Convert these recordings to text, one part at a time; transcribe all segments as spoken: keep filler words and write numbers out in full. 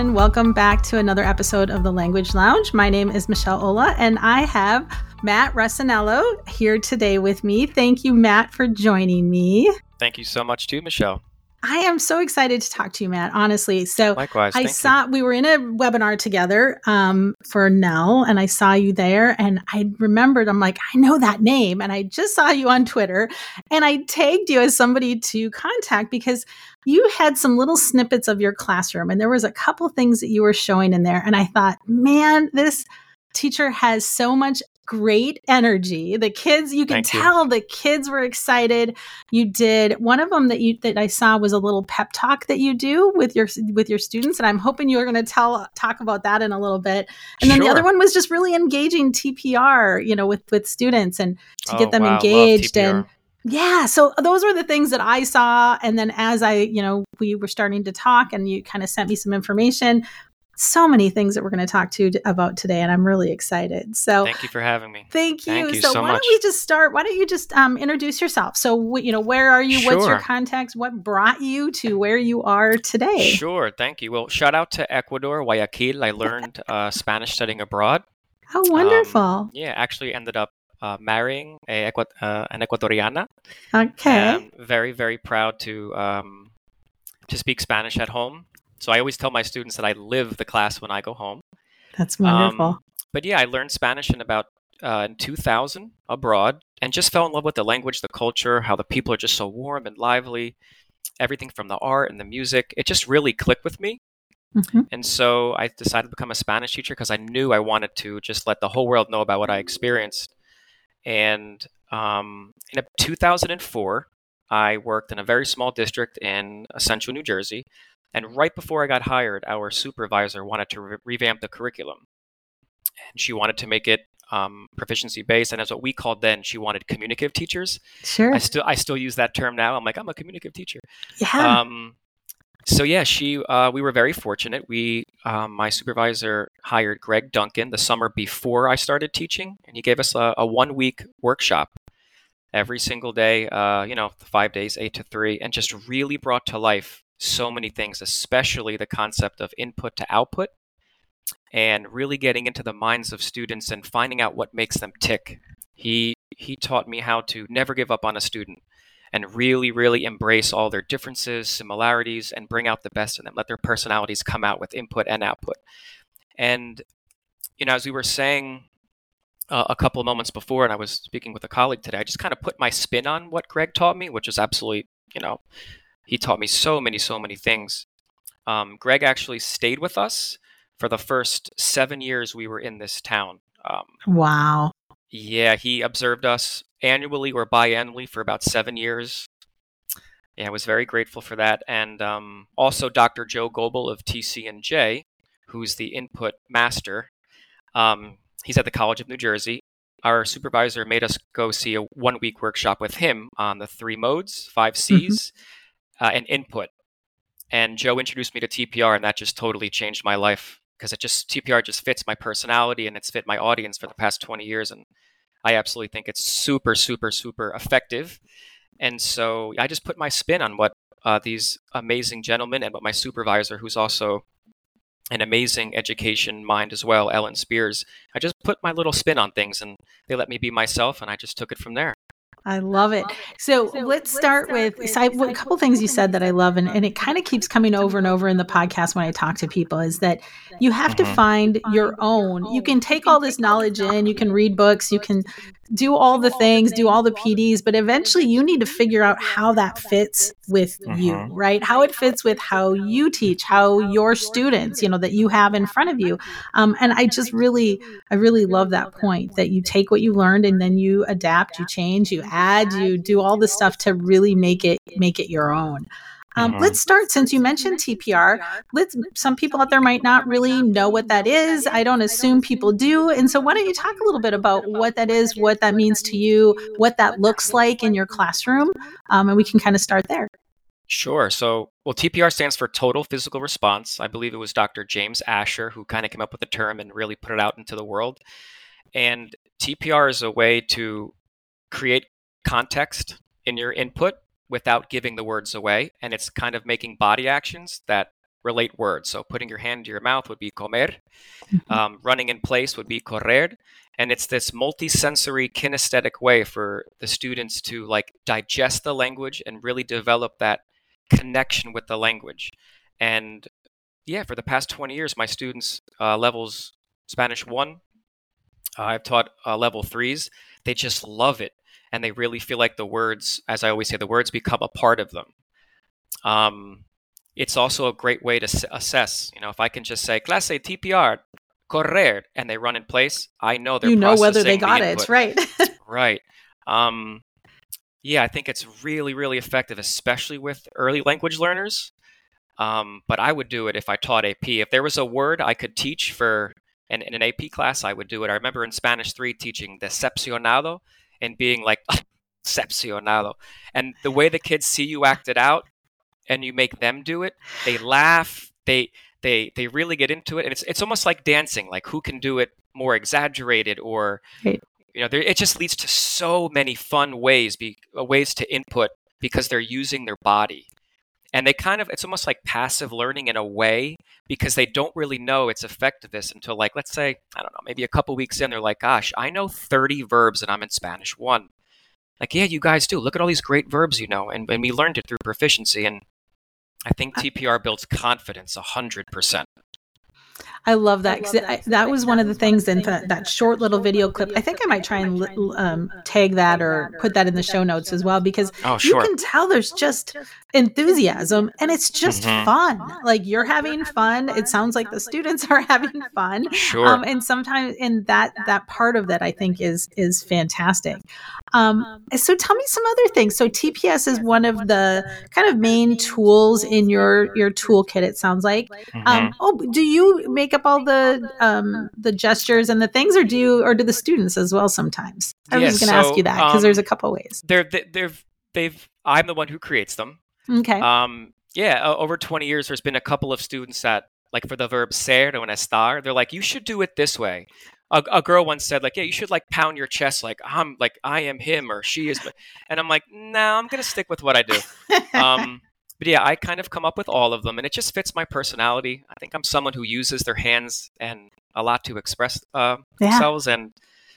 everyone. Welcome back to another episode of The Language Lounge. My name is Michelle Ola, and I have Matt Russinello here today with me. Thank you, Matt, for joining me. Thank you so much too, Michelle. I am so excited to talk to you, Matt, honestly. So Likewise, I thank saw, you. we were in a webinar together um, for Nell, and I saw you there, and I remembered, I'm like, I know that name, and I just saw you on Twitter, and I tagged you as somebody to contact because you had some little snippets of your classroom, and there was a couple things that you were showing in there, and I thought, man, this teacher has so much great energy. The kids, you can Thank you. tell the kids were excited. You did one of them that you that I saw was a little pep talk that you do with your with your students, and I'm hoping you're going to tell talk about that in a little bit. And then Sure. the other one was just really engaging T P R, you know, with with students and to Oh, get them wow. Love engaged. T P R. And yeah, so those were the things that I saw. And then as I, you know, we were starting to talk, and you kind of sent me some information. So many things that we're going to talk to about today, and I'm really excited. So Thank you for having me. Thank you. Thank you so, so why much. don't we just start? Why don't you just um, introduce yourself? So, you know, where are you? What's your Sure. context? What brought you to where you are today? Sure. Thank you. Well, shout out to Ecuador, Guayaquil. I learned uh, Spanish studying abroad. Oh, wonderful. Um, yeah, actually ended up uh, marrying a, Equa- uh, an Ecuadoriana. Okay. Um, very, very proud to um, to speak Spanish at home. So I always tell my students that I live the class when I go home. That's wonderful. Um, but yeah, I learned Spanish in about uh, in two thousand abroad, and just fell in love with the language, the culture, how the people are just so warm and lively. Everything from the art and the music, it just really clicked with me. Mhm. And so I decided to become a Spanish teacher because I knew I wanted to just let the whole world know about what I experienced. And um, in two thousand four, I worked in a very small district in Central New Jersey. And right before I got hired, our supervisor wanted to re- revamp the curriculum. And she wanted to make it um, proficiency based, and as what we called then, she wanted communicative teachers. Sure. I still I still use that term now. I'm like, I'm a communicative teacher. Yeah. Um, so yeah, she uh, we were very fortunate. We um, my supervisor hired Greg Duncan the summer before I started teaching, and he gave us a, a one week workshop every single day. Uh, you know, five days, eight to three, and just really brought to life so many things, especially the concept of input to output, and really getting into the minds of students and finding out what makes them tick. He he taught me how to never give up on a student and really, really embrace all their differences, similarities, and bring out the best in them. Let their personalities come out with input and output. And, you know, as we were saying uh, a couple of moments before, and I was speaking with a colleague today, I just kind of put my spin on what Greg taught me, which is absolutely, you know, he taught me so many, so many things. Um, Greg actually stayed with us for the first seven years we were in this town. Um, Wow. yeah, he observed us annually or biannually for about seven years. Yeah, I was very grateful for that. And um, also Doctor Joe Goebel of T C N J, who's the input master. Um, he's at the College of New Jersey. Our supervisor made us go see a one-week workshop with him on the three modes, five C's, mm-hmm. uh, and input. And Joe introduced me to T P R, and that just totally changed my life because it just T P R just fits my personality, and it's fit my audience for the past twenty years, and I absolutely think it's super, super, super effective. And so I just put my spin on what uh, these amazing gentlemen and what my supervisor, who's also an amazing education mind as well, Ellen Spears, I just put my little spin on things, and they let me be myself, and I just took it from there. I love it. So, so let's, let's start, start with, with so I, a couple things you said that I love, and, and it kind of keeps coming over and over in the podcast when I talk to people, is that you have mm-hmm. to find your own. You can take all this knowledge in, you can read books, you can do all the things, do all the P Ds, but eventually you need to figure out how that fits with mm-hmm. you, right? How it fits with how you teach, how your students, you know, that you have in front of you. Um, and I just really, I really love that point that you take what you learned and then you adapt, you change, you add, you do all the stuff to really make it, make it your own. Um, mm-hmm. Let's start, since you mentioned T P R, let's, some people out there might not really know what that is. I don't assume people do. And so why don't you talk a little bit about what that is, what that means to you, what that looks like in your classroom, um, and we can kind of start there. Sure. So, well, T P R stands for Total Physical Response. I believe it was Doctor James Asher who kind of came up with the term and really put it out into the world. And T P R is a way to create context in your input without giving the words away. And it's kind of making body actions that relate words. So putting your hand to your mouth would be comer. Mhm. Um, running in place would be correr. And it's this multi-sensory kinesthetic way for the students to like digest the language and really develop that connection with the language. And yeah, for the past twenty years, my students uh, levels Spanish one, uh, I've taught uh, level threes. They just love it. And they really feel like the words, as I always say, the words become a part of them. Um, it's also a great way to s- assess. You know, if I can just say, clase T P R, correr, and they run in place, I know they're You know whether they processing the got input. it, right? Right. Um, yeah, I think it's really, really effective, especially with early language learners. Um, but I would do it if I taught A P. If there was a word I could teach for in, in an A P class, I would do it. I remember in Spanish three teaching decepcionado and being like, decepcionado. And the way the kids see you act it out and you make them do it, they laugh, they they they really get into it. And it's it's almost like dancing, like who can do it more exaggerated or Right. you know, there, it just leads to so many fun ways, be, uh, ways to input because they're using their body. And they kind of, it's almost like passive learning in a way because they don't really know its effectiveness until, like, let's say, I don't know, maybe a couple weeks in, they're like, gosh, I know thirty verbs and I'm in Spanish one. Like, yeah, you guys do. Look at all these great verbs you know. And, and we learned it through proficiency. And I think T P R builds confidence one hundred percent. I love that because that was one of the things in th- that short little video clip. I think I might try and li- um, tag that or put that in the show notes as well because Oh, you sure. can tell there's just enthusiasm and it's just Mhm. fun. Like you're having fun. It sounds like the students are having fun. Sure. Um, and sometimes in that that part of that I think is is fantastic. Um, so tell me some other things. So T P S is one of the kind of main tools in your your toolkit. It sounds like. Mhm. Um, oh, do you make up all the um, the gestures and the things, or do you, or do the students as well? Sometimes I was Yeah, just going to ask you so that because there's a um, couple ways. they're, they- they've, they've, I'm the one who creates them. Okay. Um, yeah, o- over twenty years, there's been a couple of students that, like for the verb ser or estar, they're like, you should do it this way. A, a girl once said, like, yeah, you should like pound your chest, like I'm, like I am him or she is, and I'm like, no, I'm gonna stick with what I do. Um, but yeah, I kind of come up with all of them, and it just fits my personality. I think I'm someone who uses their hands and a lot to express uh, Yeah. themselves, and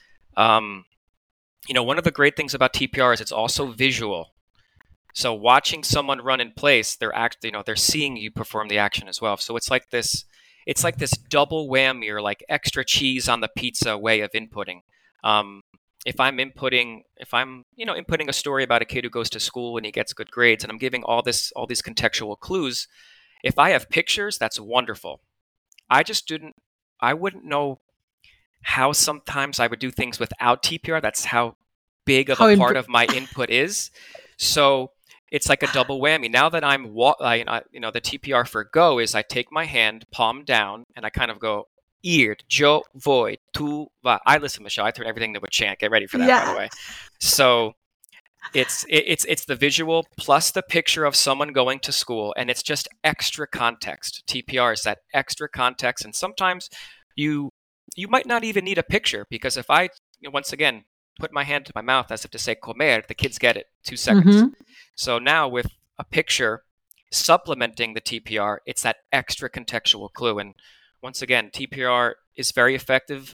um, you know, one of the great things about T P R is it's also visual. So watching someone run in place, they're act, you know, they're seeing you perform the action as well. So it's like this, it's like this double whammy or like extra cheese on the pizza way of inputting. Um, if I'm inputting, if I'm, you know, inputting a story about a kid who goes to school and he gets good grades, and I'm giving all this, all these contextual clues, if I have pictures, that's wonderful. I just didn't, I wouldn't know how sometimes I would do things without T P R. That's how big of How a imp- part of my input is. So it's like a double whammy. Now that I'm, wa- I, I- you know, the T P R for go is I take my hand, palm down, and I kind of go, ir, yo voy, tu va. I listen, Michelle. I turn everything into a chant. Get ready for that, by Yeah. the way. So it's it, it's it's the visual plus the picture of someone going to school, and it's just extra context. T P R is that extra context, and sometimes you you might not even need a picture because if I, you know, once again, put my hand to my mouth as if to say comer, the kids get it two seconds. Mhm. So now with a picture supplementing the T P R, it's that extra contextual clue. And once again, T P R is very effective.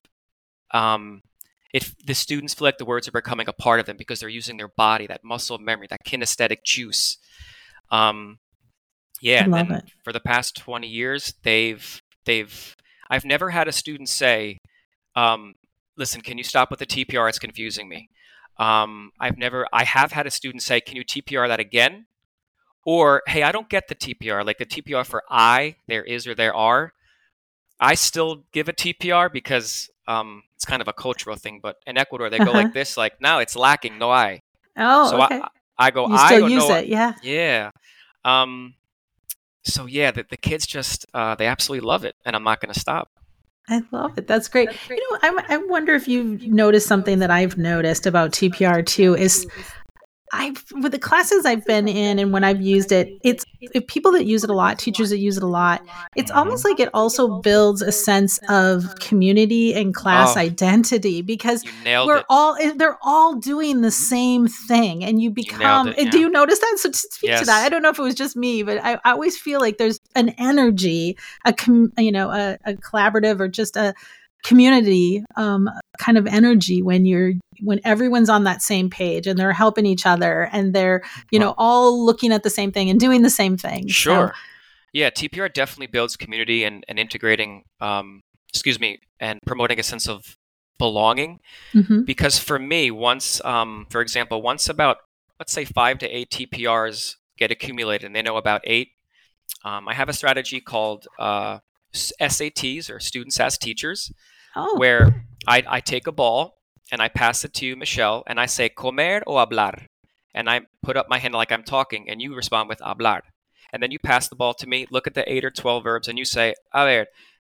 Um, if the students feel like the words are becoming a part of them because they're using their body, that muscle memory, that kinesthetic juice. Um, yeah, I and love then it. for the past twenty years, they've they've I've never had a student say, um, "Listen, can you stop with the T P R? It's confusing me." Um, I've never I have had a student say, "Can you T P R that again?" Or, "Hey, I don't get the T P R. Like the T P R for I, there is or there are." I still give a T P R because um, it's kind of a cultural thing. But in Ecuador, they go Uh-huh. like this, like, "No, it's lacking. No I." Oh, So okay. I I go You I still or use no. it, yeah. Yeah. Um, so yeah, the, the kids just uh, they absolutely love it, and I'm not going to stop. I love it. That's great. You know, I, I wonder if you've noticed something that I've noticed about T P R too is I with the classes I've been in and when I've used it, it's if people that use it a lot, teachers that use it a lot, it's almost like it also builds a sense of community and class Oh, identity because you nailed we're it. all they're all doing the same thing and you You nailed become it. do Yeah. you notice that? So to speak to that, I Yes. don't know if it was just me, but I, I always feel like there's an energy, a com, you know, a, a collaborative or just a community um, kind of energy when you're when everyone's on that same page and they're helping each other and they're you know all looking at the same thing and doing the same thing. Sure. So Yeah, T P R definitely builds community and, and integrating, um, excuse me, and promoting a sense of belonging. mhm. Because for me, once, um, for example, once about, let's say five to eight T P Rs get accumulated and they know about eight, um, I have a strategy called uh, S A Ts or students as teachers, Oh, where I, I take a ball and I pass it to you, Michelle, and I say comer o hablar. And I put up my hand like I'm talking, and you respond with hablar. And then you pass the ball to me, look at the eight or twelve verbs, and you say, a ver,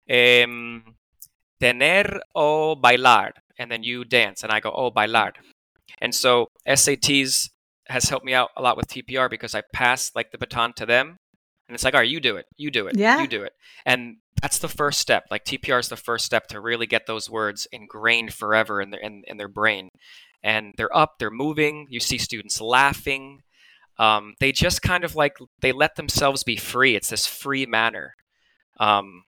em, tener o bailar. And then you dance, and I go, oh, bailar. And so S A Ts has helped me out a lot with T P R because I pass like the baton to them. And it's like, all right, you do it, you do it, yeah. you do it. And that's the first step. Like T P R is the first step to really get those words ingrained forever in their in, in their brain. And they're up, they're moving. You see students laughing. Um, they just kind of like they let themselves be free. It's this free manner. Um,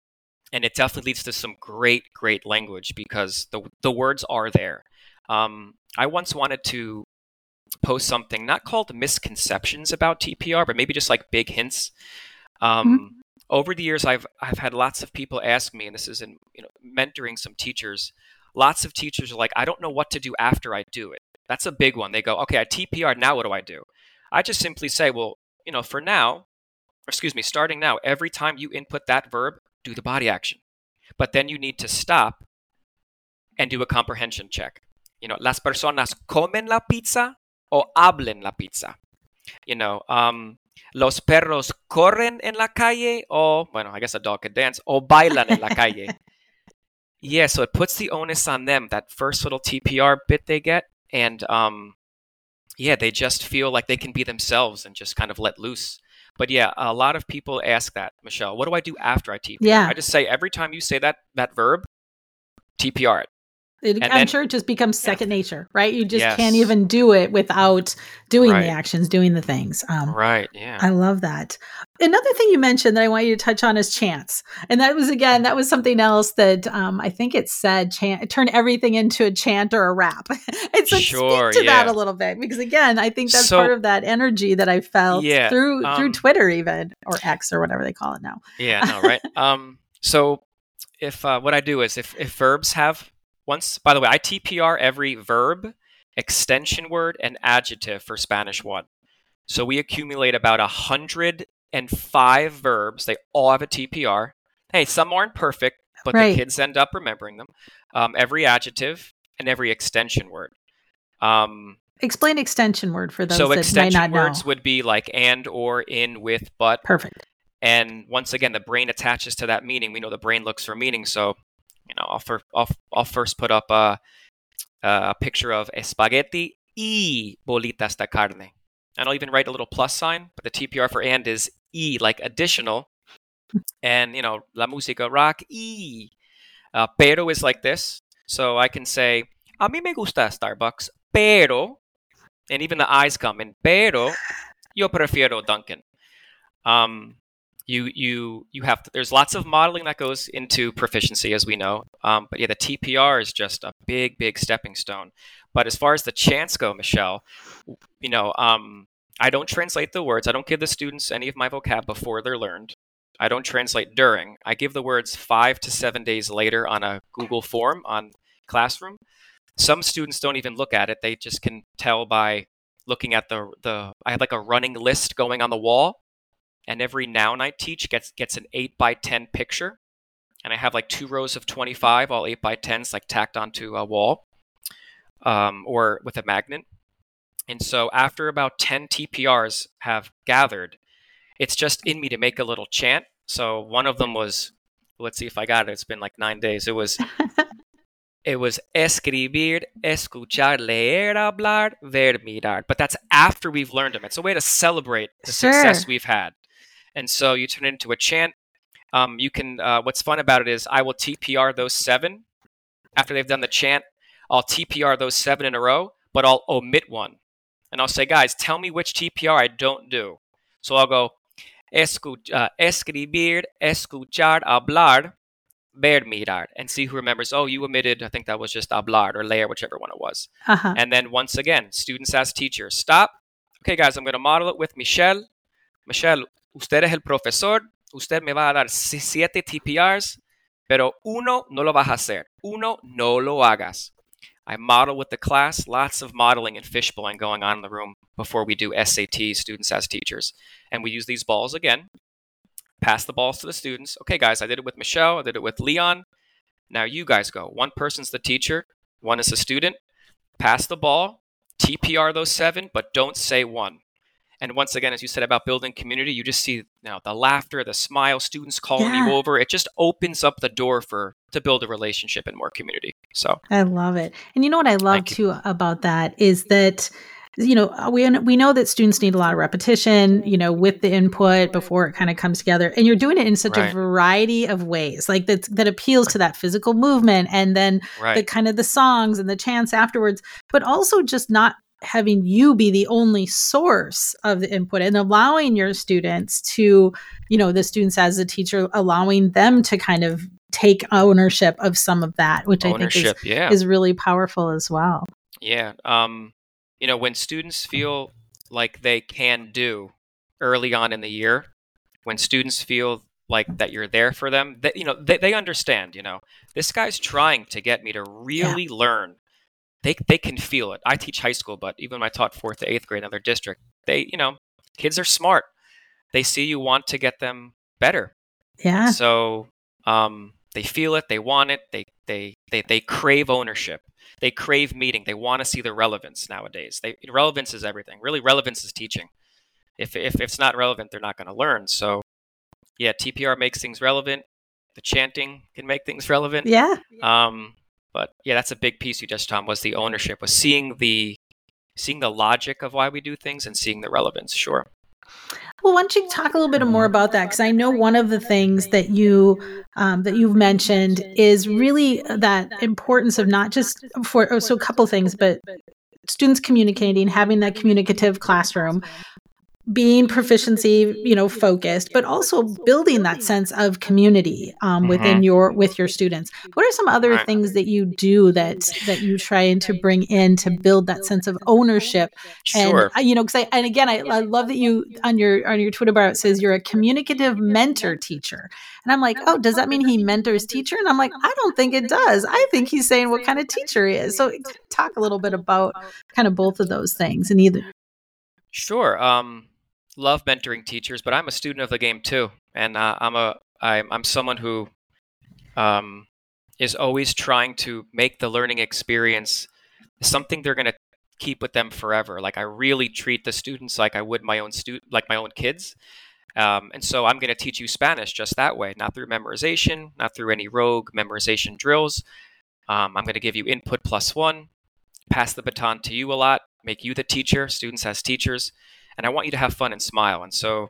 and it definitely leads to some great, great language because the the words are there. Um, I once wanted to post something not called misconceptions about T P R, but maybe just like big hints. Mhm. Um, over the years, I've I've had lots of people ask me, and this is in you know mentoring some teachers. Lots of teachers are like, I don't know what to do after I do it. That's a big one. They go, okay, I T P R, now what do I do? I just simply say, well, you know, for now, or excuse me, starting now, every time you input that verb, do the body action. But then you need to stop and do a comprehension check. You know, las personas comen la pizza o hablen la pizza. You know, um, los perros corren en la calle o, bueno, I guess a dog could dance, o bailan en la calle. Yeah, so it puts the onus on them, that first little T P R bit they get. And um, yeah, they just feel like they can be themselves and just kind of let loose. But yeah, a lot of people ask that, Michelle, what do I do after I T P R? Yeah. I just say every time you say that that verb, T P R it. It, And I'm then- sure it just becomes second nature, right? You just Yes. can't even do it without doing Right. the actions, doing the things. Um, Right, yeah. I love that. Another thing you mentioned that I want you to touch on is chants. And that was, again, that was something else that um, I think it said, chant, turn everything into a chant or a rap. And so Sure, speak to that yeah. a little bit, because again, I think that's So- part of that energy that I felt Yeah, through through um, Twitter even, or X or whatever they call it now. Yeah, no, right. um, so if uh, what I do is if, if verbs have once, by the way, I T P R every verb, extension word, and adjective for Spanish one. So we accumulate about a hundred and five verbs. They all have a T P R. Hey, some aren't perfect, but Right. the kids end up remembering them. Um, every adjective and every extension word. Um, Explain extension word for those so that might extension not words know. would be like and, or, in, with, but. Perfect. And once again, the brain attaches to that meaning. We know the brain looks for meaning. So, you know, I'll, fir- I'll, I'll first put up a, a picture of espagueti y bolitas de carne. And I'll even write a little plus sign, but the T P R for and is y, like additional. And, you know, la música rock y. Uh, pero is like this. So I can say, a mí me gusta Starbucks, pero, and even the eyes come in, pero yo prefiero Dunkin'. Um, you you you have to, there's lots of modeling that goes into proficiency, as we know. Um, but yeah, the T P R is just a big big stepping stone. But as far as the chants go, Michelle, you know, um, I don't translate the words. I don't give the students any of my vocab before they're learned. I don't translate during. I give the words five to seven days later on a Google form on Classroom. Some students don't even look at it. They just can tell by looking at the the. I have like a running list going on the wall. And every noun I teach gets gets an eight by ten picture. And I have like two rows of twenty-five, all eight by tens, like tacked onto a wall um, or with a magnet. And so after about ten T P Rs have gathered, it's just in me to make a little chant. So one of them was, let's see if I got it. It's been like nine days. It was it was escribir, escuchar, leer, hablar, ver, mirar. But that's after we've learned them. It's a way to celebrate the Sure. success we've had. And so you turn it into a chant. Um, you can. Uh, what's fun about it is I will T P R those seven after they've done the chant. I'll T P R those seven in a row, but I'll omit one, and I'll say, guys, tell me which T P R I don't do. So I'll go, Escu- uh, escribir, escuchar, hablar, ver, mirar, and see who remembers. Oh, you omitted. I think that was just hablar or leer, whichever one it was. Uh-huh. And then once again, students as teachers, stop. Okay, guys, I'm going to model it with Michelle. Michelle, usted es el profesor. Usted me va a dar siete T P Rs, pero uno no lo vas a hacer. Uno no lo hagas. I model with the class. Lots of modeling and fishbowling going on in the room before we do S A T, students as teachers. And we use these balls again. Pass the balls to the students. Okay, guys, I did it with Michelle. I did it with Leon. Now you guys go. One person's the teacher. One is the student. Pass the ball. T P R those seven, but don't say one. And once again, as you said about building community, you just see now the laughter, the smile, students calling Yeah. you over. It just opens up the door for to build a relationship and more community. So I love it. And you know what I love Thank you. too about that is that, you know, we we know that students need a lot of repetition, you know, with the input before it kind of comes together. And you're doing it in such Right. a variety of ways, like that that appeals to that physical movement, and then the right, kind of the songs and the chants afterwards, but also just not having you be the only source of the input and allowing your students to, you know, the students as a teacher, allowing them to kind of take ownership of some of that, which I think is, ownership. Yeah, is really powerful as well. yeah. Um, you know, when students feel like they can do early on in the year, when students feel like that you're there for them, that you know they, they understand. You know, this guy's trying to get me to really learn. They they can feel it. I teach high school, but even when I taught fourth to eighth grade in another district, they you know kids are smart. They see you want to get them better, Yeah. and so um, they feel it. They want it. They they they they crave ownership. They crave meeting. They want to see the relevance nowadays. They relevance is everything. Really, relevance is teaching. If if, if it's not relevant, they're not going to learn. So yeah, T P R makes things relevant. The chanting can make things relevant. Yeah. Um, but yeah, that's a big piece you just Tom was the ownership, was seeing the seeing the logic of why we do things and seeing the relevance. Sure. Well, why don't you talk a little bit more about that? Because I know one of the things that you um, that you've mentioned is really that importance of not just for so a couple things, but students communicating, having that communicative classroom, being proficiency, you know, focused, but also building that sense of community um, within Mhm. your with your students. What are some other Right. things that you do that that you try to bring in to build that sense of ownership? And Sure. uh, you know, because I and again, I, I love that you on your on your Twitter bio it says you're a communicative mentor teacher, and I'm like, oh, does that mean he mentors teacher? And I'm like, I don't think it does. I think he's saying what kind of teacher he is. So talk a little bit about kind of both of those things, and either. Sure. Um, love mentoring teachers, but I'm a student of the game too, and uh, I'm a I'm I'm someone who um, is always trying to make the learning experience something they're going to keep with them forever. Like I really treat the students like I would my own stu- like my own kids. Um, and so I'm going to teach you Spanish just that way, not through memorization, not through any rogue memorization drills. Um, I'm going to give you input plus one, pass the baton to you a lot, make you the teacher, students as teachers, and I want you to have fun and smile. And so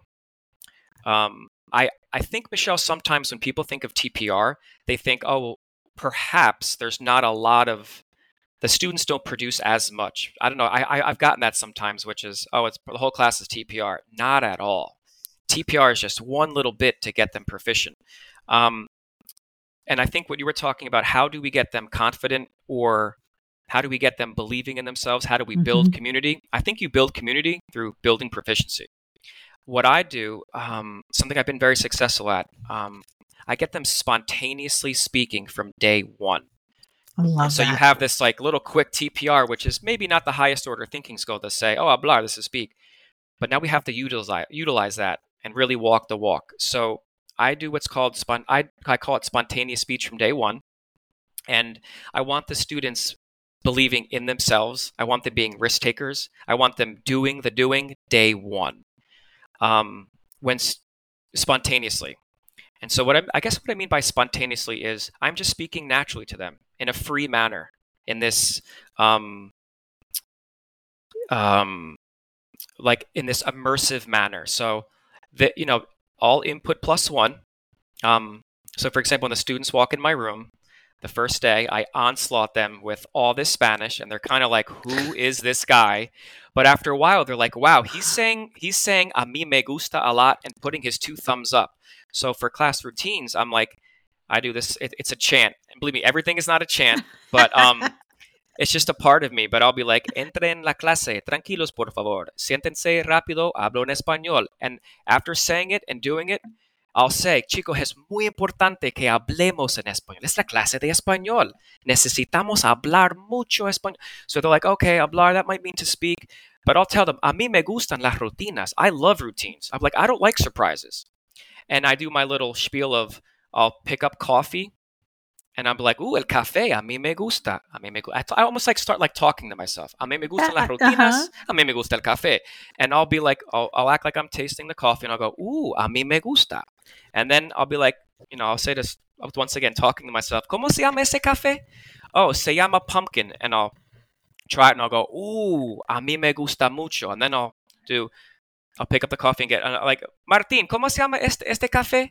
um, I, I think, Michelle, sometimes when people think of T P R, they think, oh, well, perhaps there's not a lot of, the students don't produce as much. I don't know. I, I, I've gotten that sometimes, which is, oh, it's the whole class is T P R. Not at all. T P R is just one little bit to get them proficient. Um, and I think what you were talking about, how do we get them confident, or how do we get them believing in themselves? How do we build Mhm. community? I think you build community through building proficiency. What I do, um, something I've been very successful at, um, I get them spontaneously speaking from day one. I love And so that. you have this like little quick T P R, which is maybe not the highest order thinking skill to say, oh, hablar, this is speak. But now we have to utilize utilize that and really walk the walk. So I do what's called spon- I, I call it spontaneous speech from day one, and I want the students believing in themselves. I want them being risk takers. I want them doing the doing day one, um, when s- spontaneously. And so what I, I guess what I mean by spontaneously is I'm just speaking naturally to them in a free manner, in this um, um, like in this immersive manner. So that, you know, all input plus one. Um, so for example, when the students walk in my room, the first day I onslaught them with all this Spanish, and they're kind of like, "Who is this guy?" But after a while, they're like, "Wow, he's saying he's saying a mí me gusta a lot and putting his two thumbs up." So for class routines, I'm like, I do this. It, it's a chant, and believe me, everything is not a chant, but um, it's just a part of me. But I'll be like, "Entre en la clase, tranquilos por favor, siéntense rápido, hablo en español." And after saying it and doing it, I'll say, chicos, es muy importante que hablemos en español. Es la clase de español. Necesitamos hablar mucho español. So they're like, okay, hablar, that might mean to speak. But I'll tell them, a mí me gustan las rutinas. I love routines. I'm like, I don't like surprises. And I do my little spiel of, I'll pick up coffee, and I'm like, ooh, el café, a mí me gusta. A mí me gu-. I, t- I almost like start like talking to myself. A mí me gustan las rutinas. Uh-huh. A mí me gusta el café. And I'll be like, I'll, I'll act like I'm tasting the coffee, and I'll go, ooh, a mí me gusta. And then I'll be like, you know, I'll say this once again, talking to myself. ¿Cómo se llama ese café? Oh, se llama pumpkin. And I'll try it, and I'll go, ooh, a mí me gusta mucho. And then I'll do, I'll pick up the coffee and get, uh, like, Martín, ¿cómo se llama este, este café?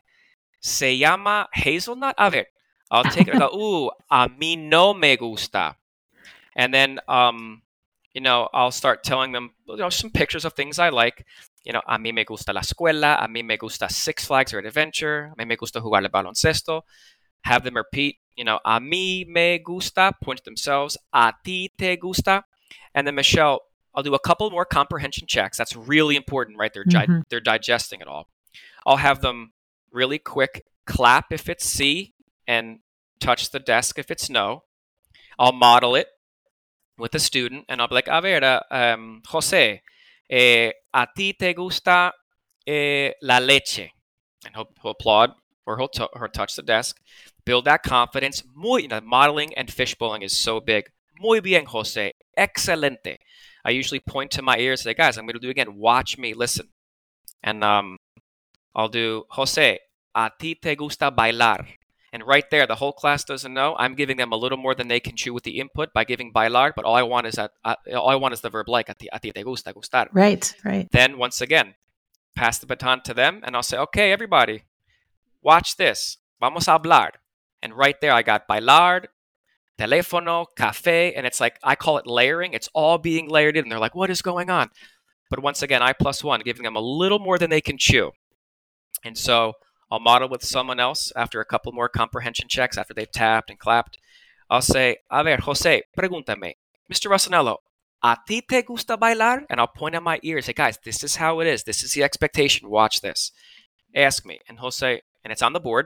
Se llama hazelnut. A ver. I'll take it and go, ooh, a mí no me gusta. And then, um, you know, I'll start telling them, you know, some pictures of things I like. You know, a mí me gusta la escuela, a mí me gusta Six Flags or Adventure, a mí me gusta jugar el baloncesto. Have them repeat, you know, a mí me gusta, point to themselves, a ti te gusta. And then Michelle, I'll do a couple more comprehension checks. That's really important, right? They're, Mm-hmm. gi- they're digesting it all. I'll have them really quick clap if it's C and touch the desk if it's no. I'll model it with a student, and I'll be like, a ver, uh, um, Jose, eh, a ti te gusta eh, la leche? And he'll, he'll applaud, or he'll, t- or touch the desk. Build that confidence. Muy, you know, modeling and fishbowling is so big. Muy bien, Jose. Excelente. I usually point to my ears and say, guys, I'm going to do it again. Watch me, listen. And um, I'll do, Jose, a ti te gusta bailar? And right there, the whole class doesn't know. I'm giving them a little more than they can chew with the input by giving bailar, but all I want is that uh, all I want is the verb like, a ti, a ti te gusta, gustar. Right, right. Then once again, pass the baton to them, and I'll say, okay, everybody, watch this. Vamos a hablar. And right there, I got bailar, teléfono, café, and it's like, I call it layering. It's all being layered in, and they're like, what is going on? But once again, I plus one, giving them a little more than they can chew. And so I'll model with someone else after a couple more comprehension checks, after they've tapped and clapped. I'll say, a ver, Jose, pregúntame. Mister Rossanello, ¿a ti te gusta bailar? And I'll point at my ears. Say, guys, this is how it is. This is the expectation. Watch this. Ask me. And he'll say, and it's on the board,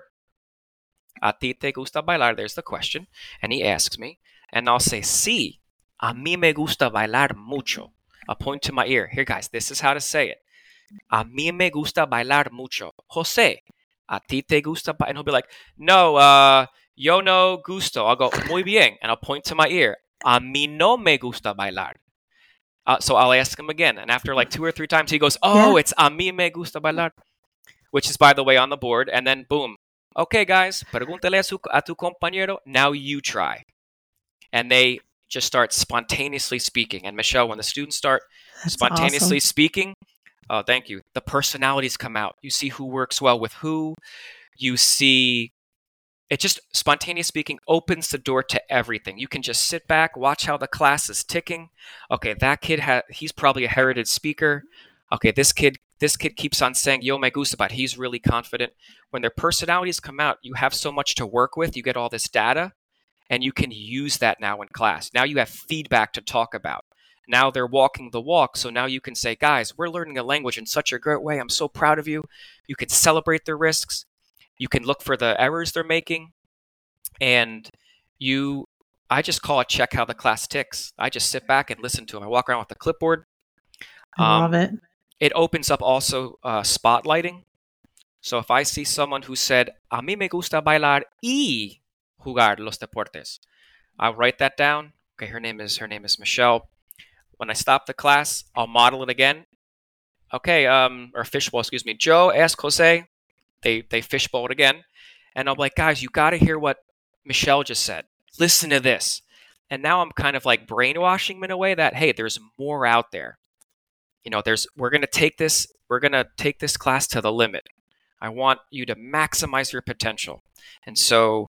¿a ti te gusta bailar? There's the question. And he asks me. And I'll say, sí, a mí me gusta bailar mucho. I'll point to my ear. Here, guys, this is how to say it. A mí me gusta bailar mucho. Jose, ¿a ti te gusta bailar? And he'll be like, no, uh, yo no gusto. I'll go, muy bien. And I'll point to my ear. A mí no me gusta bailar. Uh, so I'll ask him again. And after like two or three times, he goes, oh, yeah. It's a mí me gusta bailar, which is, by the way, on the board. And then, boom. Okay, guys, pregúntale a, su, a tu compañero. Now you try. And they just start spontaneously speaking. And Michelle, when the students start That's spontaneously awesome. speaking, oh, thank you. The personalities come out. You see who works well with who. You see, it just, spontaneous speaking opens the door to everything. You can just sit back, watch how the class is ticking. Okay, that kid, ha- he's probably a heritage speaker. Okay, this kid, this kid keeps on saying, yo me gusta, but he's really confident. When their personalities come out, you have so much to work with. You get all this data, and you can use that now in class. Now you have feedback to talk about. Now they're walking the walk, so now you can say, guys, we're learning a language in such a great way. I'm so proud of you. You can celebrate their risks. You can look for the errors they're making. And you, I just call it check how the class ticks. I just sit back and listen to them. I walk around with the clipboard. I love um, it. It opens up also uh, spotlighting. So if I see someone who said, a mí me gusta bailar y jugar los deportes, I'll write that down. Okay, her name is her name is Michelle. When I stop the class, I'll model it again. Okay, um, or fishbowl, excuse me. Joe, ask Jose. They they fishbowl it again. And I'll be like, guys, you got to hear what Michelle just said. listen to this. And now I'm kind of like brainwashing them in a way that, hey, there's more out there. You know, there's we're going to take this, we're going to take this class to the limit. I want you to maximize your potential. And so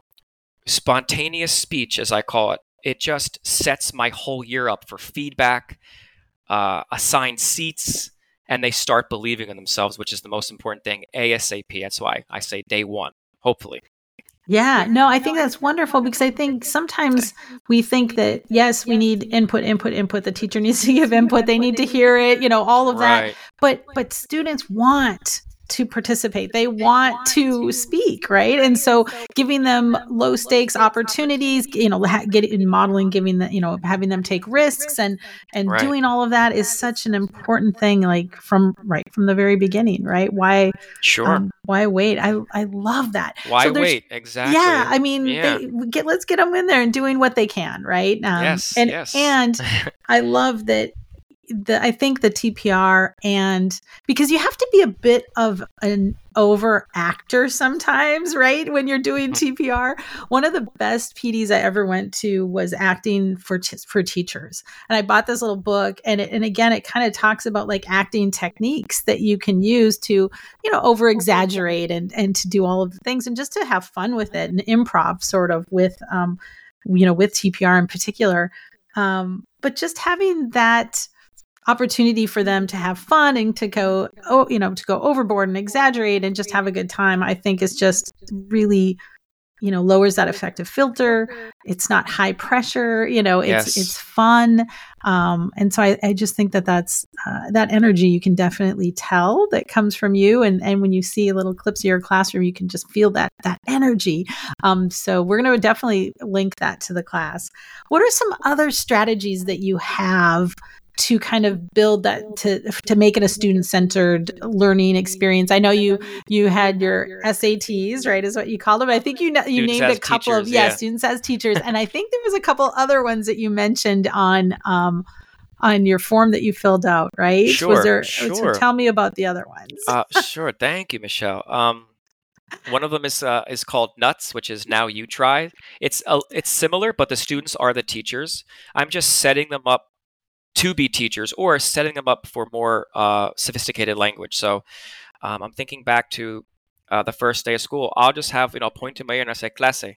spontaneous speech, as I call it, it just sets my whole year up for feedback, uh, assigned seats, and they start believing in themselves, which is the most important thing, ASAP. That's why I say day one, hopefully. Yeah, no, I think that's wonderful because I think sometimes we think that, yes, we need input, input, input. The teacher needs to give input. They need to hear it, you know, all of that. Right. But but students want to participate. They want to speak, right? And so giving them low stakes opportunities, you know, getting modeling, giving the, you know, having them take risks and and Right. doing all of that is such an important thing, like from right from the very beginning, right? Why Sure. um, why wait? I I love that. Why So there's- wait? Exactly. Yeah, I mean, Yeah. they, we get let's get them in there and doing what they can, right? Um, Yes, and yes. and I love that. The I think the T P R, and because you have to be a bit of an over actor sometimes, right? When you're doing T P R, one of the best P Ds I ever went to was acting for t- for teachers, and I bought this little book, and it, and again, it kind of talks about like acting techniques that you can use to, you know, over exaggerate and and to do all of the things, and just to have fun with it and improv sort of with, um, you know, with T P R in particular, um, but just having that opportunity for them to have fun and to go, oh, you know, to go overboard and exaggerate and just have a good time, I think is just really, you know, lowers that affective filter. It's not high pressure, you know, it's, Yes. it's fun. Um, and so I, I just think that that's, uh, that energy you can definitely tell that comes from you. And, and when you see little clips of your classroom, you can just feel that, that energy. Um, so we're going to definitely link that to the class. What are some other strategies that you have to kind of build that, to to make it a student-centered learning experience? I know you you had your S A Ts, right, is what you called them. I think you you Students named as a couple of teachers, yeah, yeah. students as teachers, and I think there was a couple other ones that you mentioned on um on your form that you filled out, right? Sure, Was there? sure. So tell me about the other ones. Uh, sure. Thank you, Michelle. Um, one of them is uh, is called Nuts, which is Now You Try. It's uh, it's similar, but the students are the teachers. I'm just setting them up to be teachers or setting them up for more uh, sophisticated language. So um, I'm thinking back to uh, the first day of school. I'll just have, you know, point to my ear and I say, clase,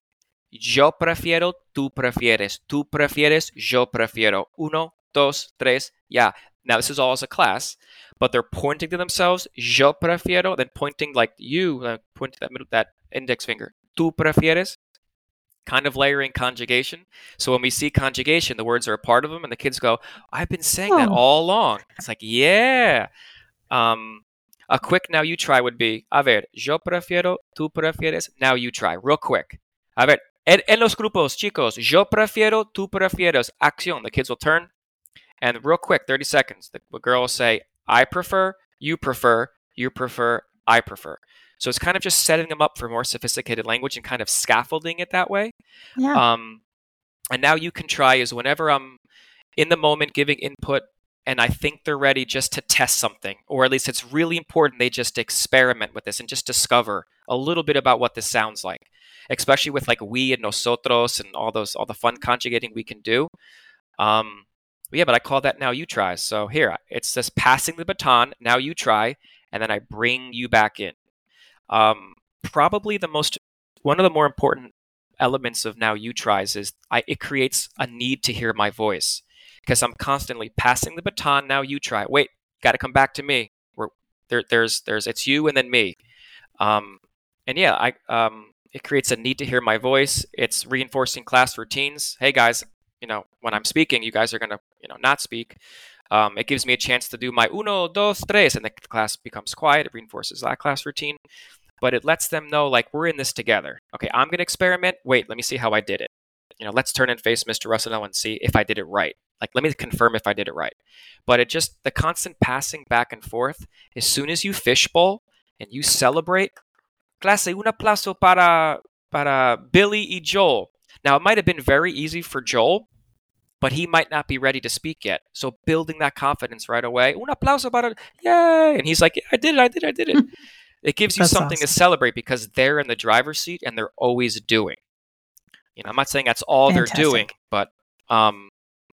yo prefiero, tú prefieres, tú prefieres, yo prefiero. Uno, dos, tres, ya. Now this is all as a class, but they're pointing to themselves, yo prefiero, then pointing like you, like pointing that middle, that index finger, tú prefieres, kind of layering conjugation. So when we see conjugation, the words are a part of them, and the kids go, I've been saying that Oh. all along. It's like, yeah. Um, a quick now you try would be, a ver, yo prefiero, tú prefieres, now you try, real quick. A ver, en, en los grupos, chicos, yo prefiero, tú prefieres, acción. The kids will turn, and real quick, thirty seconds, the girl will say, I prefer, you prefer, you prefer, I prefer. So it's kind of just setting them up for more sophisticated language and kind of scaffolding it that way. Yeah. Um, and now you can try is whenever I'm in the moment giving input and I think they're ready just to test something, or at least it's really important they just experiment with this and just discover a little bit about what this sounds like, especially with like we and nosotros and all those, all the fun conjugating we can do. Um, yeah, but I call that now you try. So here, it's just passing the baton, now you try, and then I bring you back in. Um, probably the most, one of the more important elements of now you tries is I, it creates a need to hear my voice because I'm constantly passing the baton. Now you try. Wait, got to come back to me. We're, there, there's, there's, it's you and then me. Um, and yeah, I, um, it creates a need to hear my voice. It's reinforcing class routines. Hey guys, you know, when I'm speaking, you guys are gonna, you know, not speak. Um, it gives me a chance to do my uno, dos, tres, and the class becomes quiet. It reinforces that class routine. But it lets them know, like, we're in this together. Okay, I'm going to experiment. Wait, let me see how I did it. You know, let's turn and face Mister Russell and see if I did it right. Like, let me confirm if I did it right. But it just, the constant passing back and forth, as soon as you fishbowl and you celebrate, clase, un aplauso para, para Billy y Joel. Now, it might have been very easy for Joel, but he might not be ready to speak yet. So building that confidence right away, un aplauso para, yay! And he's like, I did it, I did it, I did it. It gives you That's something awesome. to celebrate because they're in the driver's seat and they're always doing. You know, I'm not saying that's all Fantastic. they're doing, but um,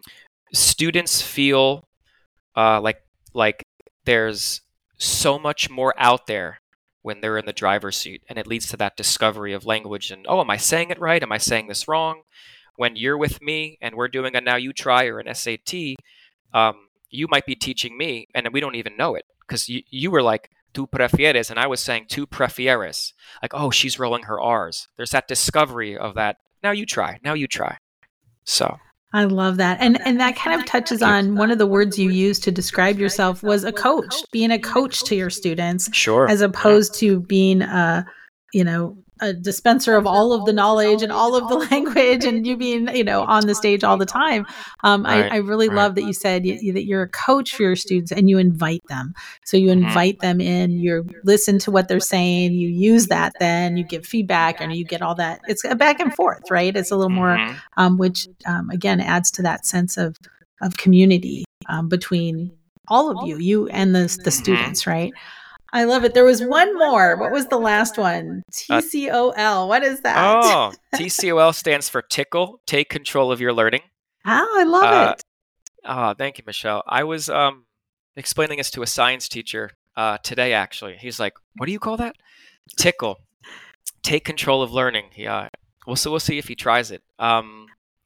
students feel uh, like like there's so much more out there when they're in the driver's seat, and it leads to that discovery of language. And oh, am I saying it right? Am I saying this wrong? When you're with me and we're doing a Now You Try or an S A T, um, you might be teaching me, and we don't even know it because you you were like tú prefieres, and I was saying tú prefieres. Like, oh, she's rolling her R's. There's that discovery of that. Now you try. Now you try. So. I love that. And and that kind of touches on one of the words you used to describe yourself was a coach, being a coach to your students. Sure. As opposed yeah. to being a, you know, a dispenser of all of the knowledge and all of the language and you being, you know, on the stage all the time. Um, right, I, I really right. love that you said you, that you're a coach for your students and you invite them. So you invite them in, you listen to what they're saying, you use that, then you give feedback and you get all that. It's a back and forth, right? It's a little more, um, which um, again adds to that sense of, of community um, between all of you, you and the, the students, right? I love it. There was one more. What was the last one? T C O L. What is that? Oh, T C O L stands for Tickle, Take Control of Your Learning. Oh, I love uh, it. Oh, thank you, Michelle. I was um, explaining this to a science teacher uh, today, actually. He's like, what do you call that? Tickle, Take Control of Learning. Yeah, we'll, so we'll see if he tries it. Um,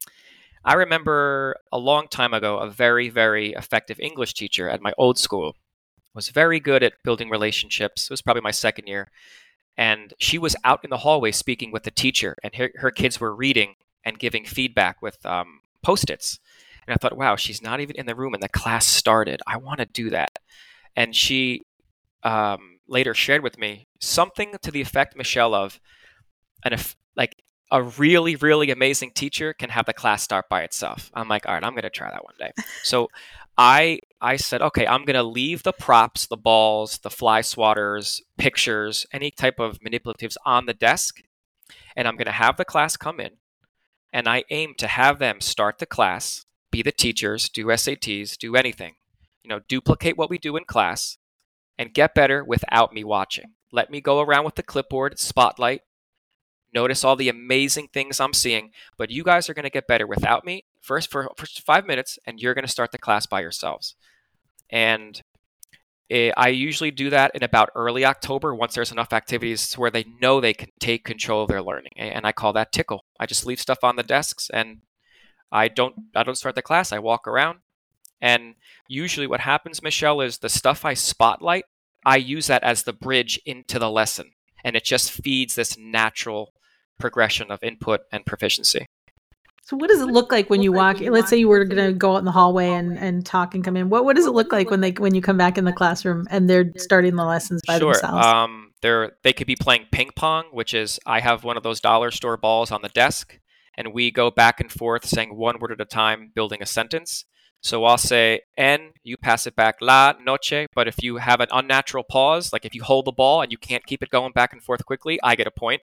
I remember a long time ago, a very, very effective English teacher at my old school was very good at building relationships. It was probably my second year. And she was out in the hallway speaking with the teacher, and her, her kids were reading and giving feedback with um, Post-its. And I thought, wow, she's not even in the room and the class started. I want to do that. And she um, later shared with me something to the effect, Michelle, of an like a really, really amazing teacher can have the class start by itself. I'm like, all right, I'm going to try that one day. So I I said, okay, I'm going to leave the props, the balls, the fly swatters, pictures, any type of manipulatives on the desk, and I'm going to have the class come in, and I aim to have them start the class, be the teachers, do S A Ts, do anything, you know, duplicate what we do in class, and get better without me watching. Let me go around with the clipboard, spotlight, notice all the amazing things I'm seeing, but you guys are going to get better without me first for, for five minutes, and you're going to start the class by yourselves. And it, I usually do that in about early October once there's enough activities where they know they can take control of their learning. And I call that tickle. I just leave stuff on the desks and I don't I don't start the class. I walk around. And usually what happens, Michelle, is the stuff I spotlight, I use that as the bridge into the lesson. And it just feeds this natural progression of input and proficiency. So what does it look like when you walk? Let's say you were going to go out in the hallway and, and talk and come in. What what does it look like when they when you come back in the classroom and they're starting the lessons by sure. themselves? Um, they're they could be playing ping pong, which is I have one of those dollar store balls on the desk, and we go back and forth saying one word at a time, building a sentence. So I'll say en, you pass it back la noche. But if you have an unnatural pause, like if you hold the ball and you can't keep it going back and forth quickly, I get a point.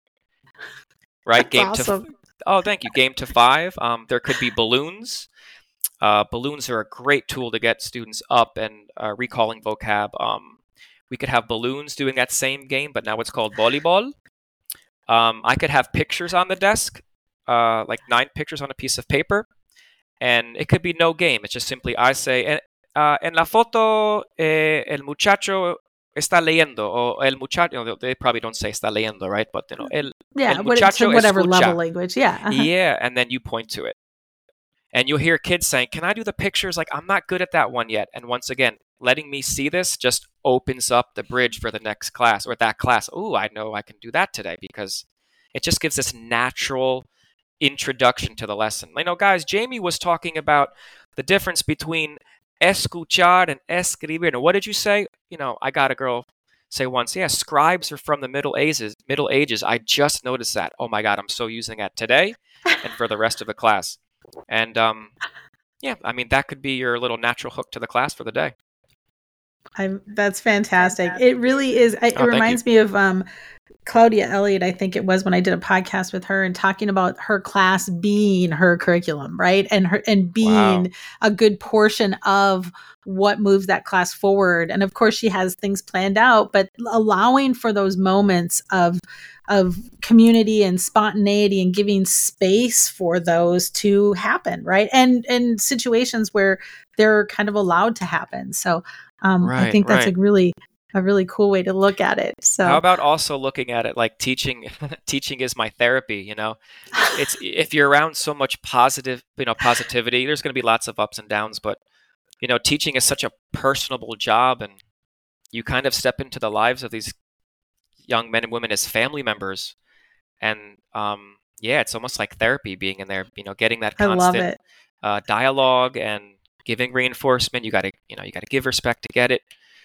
Right? That's Game awesome. to Oh, thank you. Game to five. Um, there could be balloons. Uh, balloons are a great tool to get students up and uh, recalling vocab. Um, we could have balloons doing that same game, but now it's called volleyball. Um, I could have pictures on the desk, uh, like nine pictures on a piece of paper, and it could be no game. It's just simply I say, uh, en la foto, eh, el muchacho está leyendo, or el muchacho, they probably don't say está leyendo, right? But, you know, el, yeah, el muchacho whatever escucha. level language, yeah. Uh-huh. Yeah, and then you point to it. And you'll hear kids saying, can I do the pictures? Like, I'm not good at that one yet. And once again, letting me see this just opens up the bridge for the next class or that class. Oh, I know I can do that today because it just gives this natural introduction to the lesson. You know, guys, Jamie was talking about the difference between escuchar and escribir. And what did you say? You know, I got a girl say once, yeah, scribes are from the Middle Ages. Middle Ages. I just noticed that. Oh my God, I'm so using that today and for the rest of the class. And um, yeah, I mean, that could be your little natural hook to the class for the day. I'm, that's fantastic. It really is. It oh, reminds me of um, Claudia Elliott, I think it was, when I did a podcast with her and talking about her class being her curriculum, right? And her and being Wow. a good portion of what moves that class forward. And of course she has things planned out, but allowing for those moments of of community and spontaneity and giving space for those to happen, right? And and situations where they're kind of allowed to happen. So um, I Right, think that's a right. really a really cool way to look at it. How So about also looking at it like teaching teaching is my therapy, you know? It's if you're around so much positive, you know, positivity, there's going to be lots of ups and downs, but you know, teaching is such a personable job, and you kind of step into the lives of these young men and women as family members. And um, yeah, it's almost like therapy being in there, you know, getting that I love constant it. uh, dialogue and giving reinforcement. You got to, you know, you got to give respect to get it.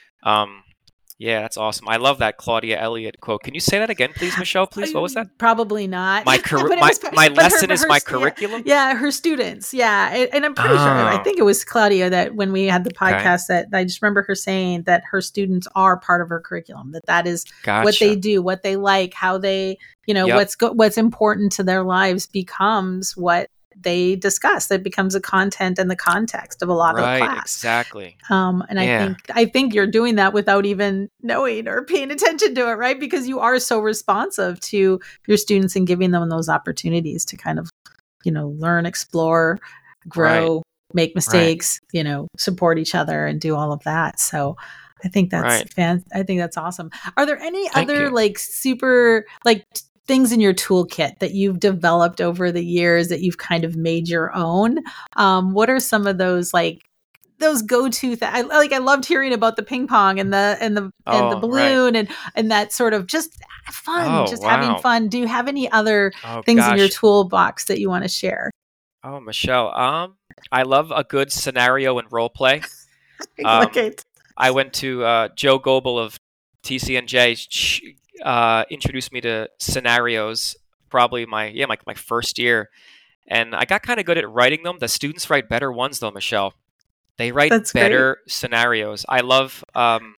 Um, yeah, that's awesome. I love that Claudia Elliott quote. Can you say that again, please, Michelle? Please, what was that? Probably not. My cur- but it my was, my but her- lesson but is her- my yeah, curriculum. Yeah, her students. Yeah, and, and I'm pretty sure. I Oh, think it was Claudia that when we had the okay, podcast that I just remember her saying that her students are part of her curriculum. That that is what they gotcha. do, what they like, how they, you know, Yep, what's go- what's important to their lives becomes what they discuss. That becomes the content and the context of a lot of the right, class. exactly. Um, and I Yeah, think I think you're doing that without even knowing or paying attention to it, right? Because you are so responsive to your students and giving them those opportunities to kind of, you know, learn, explore, right, grow, make right, mistakes, you know, support each other and do all of that. So I think that's right. fan I think that's awesome. Are there any Thank other you. like super like t- things in your toolkit that you've developed over the years that you've kind of made your own? Um, what are some of those like those go-to th- I like I loved hearing about the ping pong and the and the and the Oh, right. balloon and and that sort of just fun, Oh, just having wow. fun. Do you have any other Oh, things in your gosh. toolbox that you want to share? Oh, Michelle. Um, I love a good scenario and role play. Like Um, it. I went to uh, Joe Goebel of T C N J. sh- Uh, introduced me to scenarios. Probably my yeah, my my first year, and I got kind of good at writing them. The students write better ones though, Michelle. They write That's great. better scenarios. I love. Um,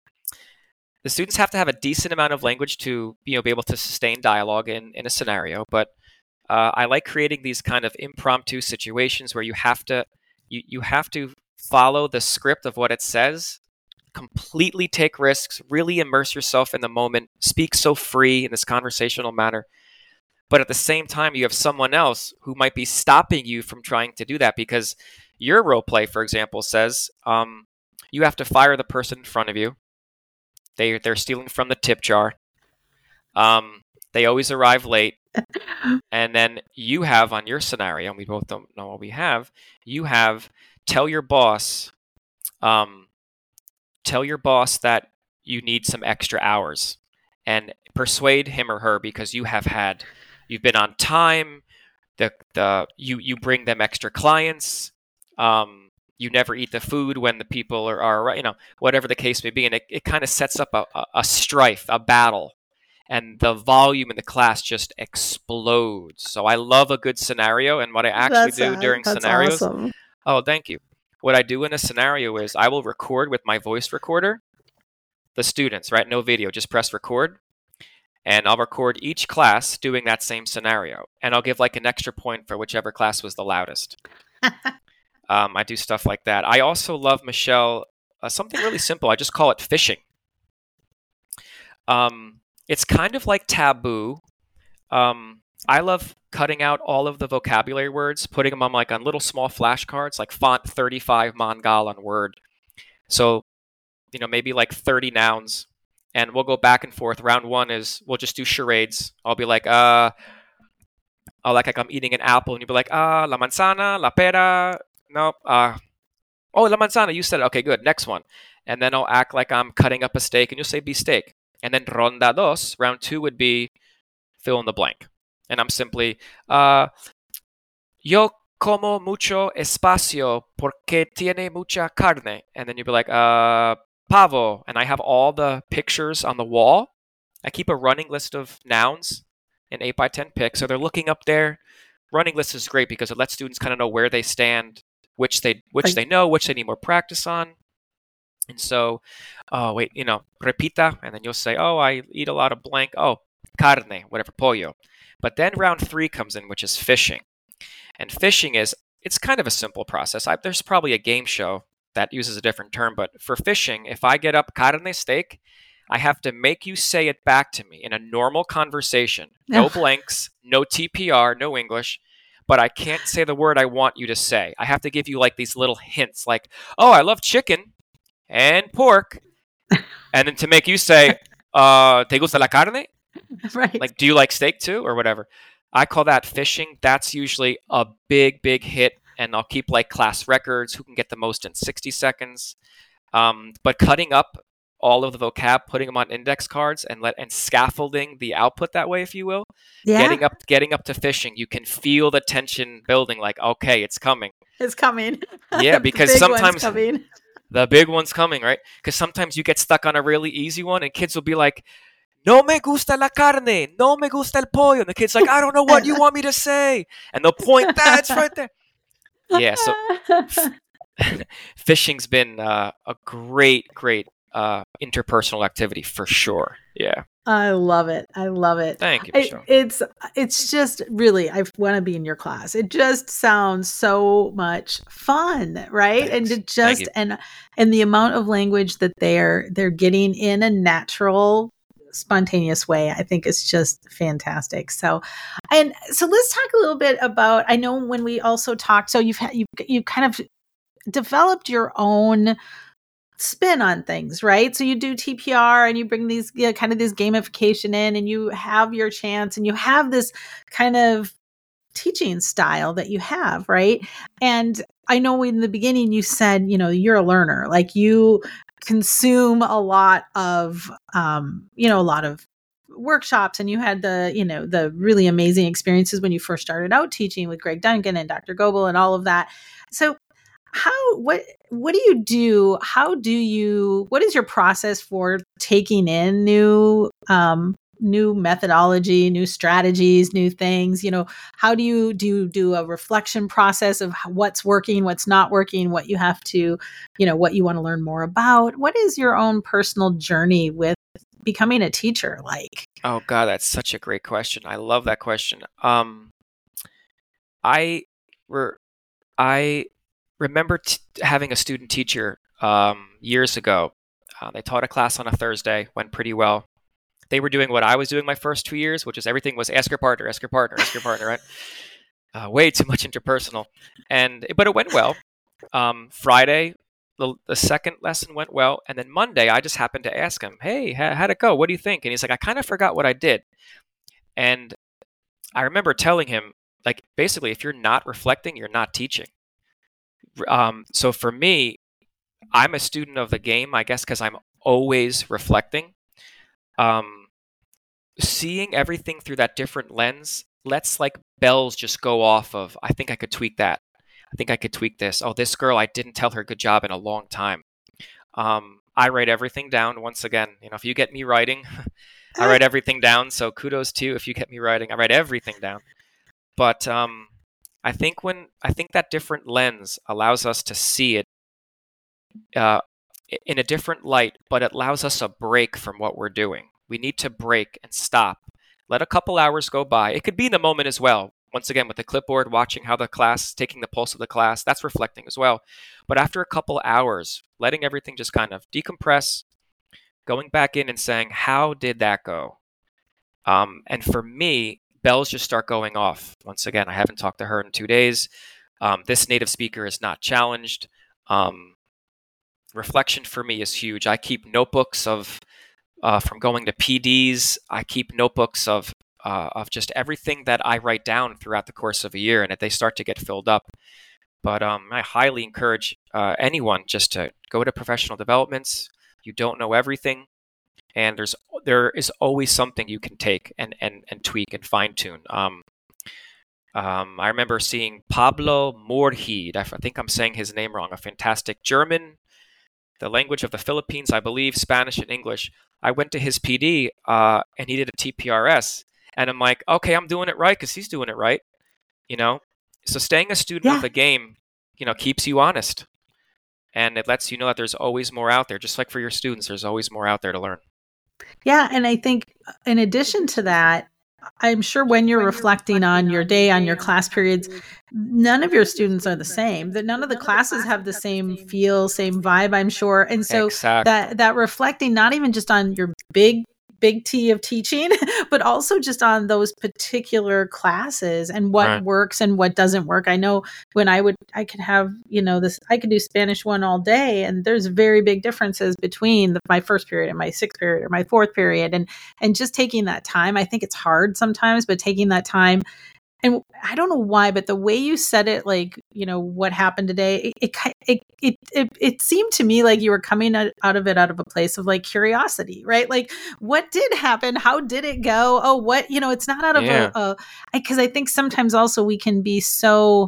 the students have to have a decent amount of language to you know be able to sustain dialogue in in a scenario, but uh, I like creating these kind of impromptu situations where you have to you, you have to follow the script of what it says, completely take risks, really immerse yourself in the moment, speak so free in this conversational manner. But at the same time, you have someone else who might be stopping you from trying to do that because your role play, for example, says um, you have to fire the person in front of you. They they're stealing from the tip jar. Um, they always arrive late. And then you have on your scenario, and we both don't know what we have, you have tell your boss, um, tell your boss that you need some extra hours and persuade him or her because you have had, you've been on time, the, the you, you bring them extra clients, um, you never eat the food when the people are, are you know, whatever the case may be. And it, it kind of sets up a, a, a strife, a battle. And the volume in the class just explodes. So I love a good scenario. And what I actually That's do uh, during that's scenarios, awesome. oh, thank you. What I do in a scenario is I will record with my voice recorder the students, right? No video, just press record. And I'll record each class doing that same scenario. And I'll give like an extra point for whichever class was the loudest. um, I do stuff like that. I also love, Michelle, uh, something really simple. I just call it fishing. Um, it's kind of like taboo. Um, I love cutting out all of the vocabulary words, putting them on like on little small flashcards, like font thirty-five Mongol on Word. So, you know, maybe like thirty nouns, and we'll go back and forth. Round one is we'll just do charades. I'll be like, uh, I'll like, like I'm eating an apple, and you'll be like, ah, uh, la manzana, la pera. Nope. Uh, oh, la manzana. You said it. Okay, good. Next one. And then I'll act like I'm cutting up a steak, and you'll say beefsteak. And then ronda dos, round two would be fill in the blank. And I'm simply, uh, yo como mucho espacio porque tiene mucha carne. And then you'd be like, uh, pavo. And I have all the pictures on the wall. I keep a running list of nouns in eight by ten pics. So they're looking up there. Running list is great because it lets students kind of know where they stand, which they which Like they know, which they need more practice on. And so, oh, wait, you know, repita. And then you'll say, oh, I eat a lot of blank. Oh, carne, whatever, pollo. But then round three comes in, which is fishing. And fishing is, it's kind of a simple process. I, there's probably a game show that uses a different term, but for fishing, if I get up carne steak, I have to make you say it back to me in a normal conversation. No blanks, no T P R, no English, but I can't say the word I want you to say. I have to give you like these little hints like, oh, I love chicken and pork. And then to make you say, uh, ¿te gusta la carne? Right. Like, do you like steak too, or whatever? I call that fishing. That's usually a big, big hit. And I'll keep like class records, who can get the most in sixty seconds. Um, but cutting up all of the vocab, putting them on index cards, and let and scaffolding the output that way, if you will. Yeah. Getting up, getting up to fishing, you can feel the tension building. Like, okay, it's coming. It's coming. Yeah, because the big sometimes one's coming. the big one's coming, right? Because sometimes you get stuck on a really easy one, and kids will be like, "No me gusta la carne, no me gusta el pollo," and the kid's like, "I don't know what you want me to say," and they'll point. That's right there. Yeah, so fishing's been uh, a great, great uh, interpersonal activity for sure. Yeah, I love it. I love it. Thank you, I, Michelle. it's it's just really, I want to be in your class. It just sounds so much fun, right? Thanks. And it just and and the amount of language that they're they're getting in a natural, spontaneous way, I think is just fantastic. So, and so let's talk a little bit about, I know when we also talked, so you've had, you you kind of developed your own spin on things, right? So you do T P R and you bring these, you know, kind of this gamification in, and you have your chance, and you have this kind of teaching style that you have, right? And I know in the beginning you said, you know, you're a learner, like you consume a lot of, um, you know, a lot of workshops, and you had the, you know, the really amazing experiences when you first started out teaching with Greg Duncan and Doctor Goebel and all of that. So how, what, what do you do? How do you, what is your process for taking in new, um, new methodology, new strategies, new things? You know, how do you do you do a reflection process of what's working, what's not working, what you have to, you know, what you want to learn more about? What is your own personal journey with becoming a teacher like? Oh God, that's such a great question. I love that question. Um, I were, I remember t- having a student teacher um, years ago. Uh, they taught a class on a Thursday, went pretty well. They were doing what I was doing my first two years, which is everything was ask your partner, ask your partner, ask your partner, right? Uh, way too much interpersonal, and but it went well. Um, Friday, the, the second lesson went well, and then Monday, I just happened to ask him, "Hey, how, how'd it go? What do you think?" And he's like, "I kind of forgot what I did." And I remember telling him, like, basically, if you're not reflecting, you're not teaching. Um, so for me, I'm a student of the game, I guess, because I'm always reflecting. Um, seeing everything through that different lens lets like bells just go off of, I think I could tweak that. I think I could tweak this. Oh, this girl, I didn't tell her good job in a long time. Um, I write everything down. Once again, you know, if you get me writing, I write everything down. So kudos to you if you get me writing. I write everything down. But um, I think when I think that different lens allows us to see it uh, in a different light, but it allows us a break from what we're doing. We need to break and stop. Let a couple hours go by. It could be in the moment as well. Once again, with the clipboard, watching how the class, taking the pulse of the class, that's reflecting as well. But after a couple hours, letting everything just kind of decompress, going back in and saying, how did that go? Um, and for me, bells just start going off. Once again, I haven't talked to her in two days. Um, this native speaker is not challenged. Um, reflection for me is huge. I keep notebooks of uh, from going to P Ds. I keep notebooks of uh, of just everything that I write down throughout the course of a year, and if they start to get filled up. But um, I highly encourage uh, anyone just to go to professional developments. You don't know everything, and there's there is always something you can take and and, and tweak and fine tune. Um, um, I remember seeing Pablo Morhid. I think I'm saying his name wrong. A fantastic German, the language of the Philippines, I believe, Spanish and English. I went to his P D uh, and he did a T P R S, and I'm like, okay, I'm doing it right because he's doing it right, you know. So staying a student Yeah. of the game, you know, keeps you honest, and it lets you know that there's always more out there. Just like for your students, there's always more out there to learn. Yeah. And I think in addition to that, I'm sure when you're reflecting on your day, on your class periods, none of your students are the same. That none of the classes have the same feel, same vibe, I'm sure. And so Exactly. that that reflecting not even just on your big big T of teaching, but also just on those particular classes and what Right. works and what doesn't work. I know when I would, I could have, you know, this, I could do Spanish one all day, and there's very big differences between the, my first period and my sixth period or my fourth period. And, and just taking that time, I think it's hard sometimes, but taking that time. And I don't know why, but the way you said it, like, you know, what happened today, it it it it, it seemed to me like you were coming out of it out of a place of like curiosity, right? Like, what did happen? How did it go? Oh, what, you know, it's not out of Yeah. a, because I think sometimes also we can be so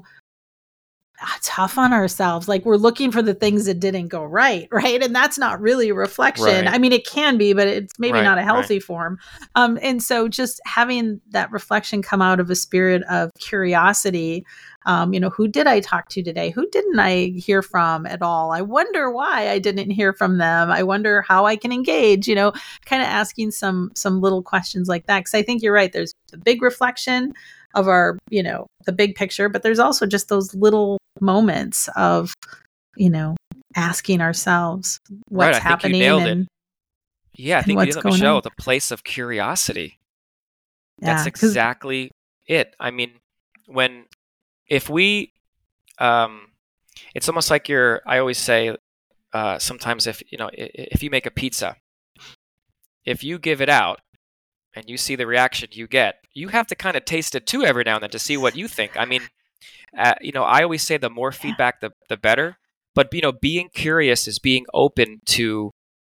tough on ourselves. Like we're looking for the things that didn't go right. Right. And that's not really a reflection. Right. I mean, it can be, but it's maybe Right, not a right. healthy form. Um, and so just having that reflection come out of a spirit of curiosity, um, you know, who did I talk to today? Who didn't I hear from at all? I wonder why I didn't hear from them. I wonder how I can engage, you know, kind of asking some, some little questions like that. Cause I think you're right. There's the big reflection of our, you know, the big picture, but there's also just those little moments of, you know, asking ourselves what's Right, I think you happening nailed and, it. Yeah, I and think you what's nailed it, going Michelle, on. the place of curiosity. That's Yeah. Cause exactly it. I mean, when if we um it's almost like you're I always say uh sometimes if you know i- i- if you make a pizza, if you give it out and you see the reaction you get, you have to kind of taste it too every now and then to see what you think. I mean, uh, you know, I always say the more yeah, feedback, the the better. But you know, being curious is being open to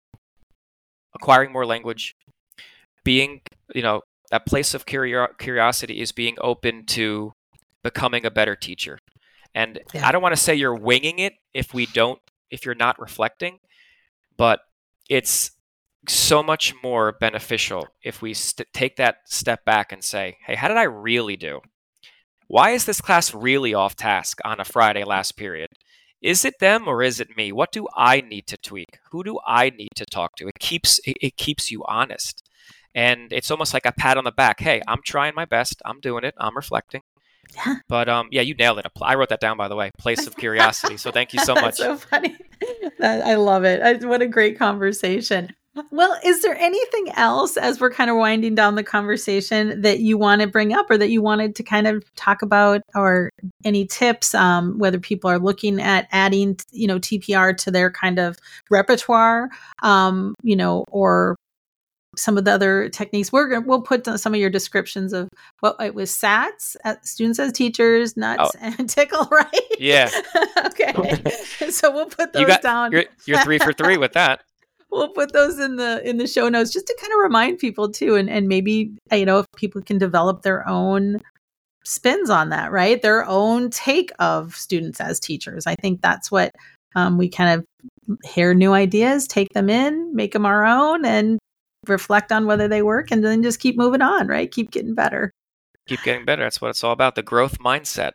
acquiring more language. Being, you know, that place of curio- curiosity is being open to becoming a better teacher. And yeah, I don't want to say you're winging it if we don't, if you're not reflecting, but it's so much more beneficial if we st- take that step back and say, hey, how did I really do? Why is this class really off task on a Friday last period? Is it them or is it me? What do I need to tweak? Who do I need to talk to? It keeps it, it keeps you honest. And it's almost like a pat on the back. Hey, I'm trying my best. I'm doing it. I'm reflecting. yeah. But um, yeah, you nailed it. I wrote that down, by the way. Place of curiosity. So thank you so That's much. so funny. That, I love it. I, what a great conversation. Well, is there anything else as we're kind of winding down the conversation that you want to bring up or that you wanted to kind of talk about, or any tips, um, whether people are looking at adding, you know, T P R to their kind of repertoire, um, you know, or some of the other techniques? We're gonna, we'll put some of your descriptions of what it was: SATs, uh, students as teachers, Oh, nuts, and tickle, right? yeah. Okay, so we'll put You those got down. you're you're three for three with that. We'll put those in the in the show notes just to kind of remind people too, and and maybe, you know, if people can develop their own spins on that, right? Their own take of students as teachers. I think that's what, um, we kind of hear new ideas, take them in, make them our own, and reflect on whether they work, and then just keep moving on, right? Keep getting better. Keep getting better. That's what it's all about. The growth mindset.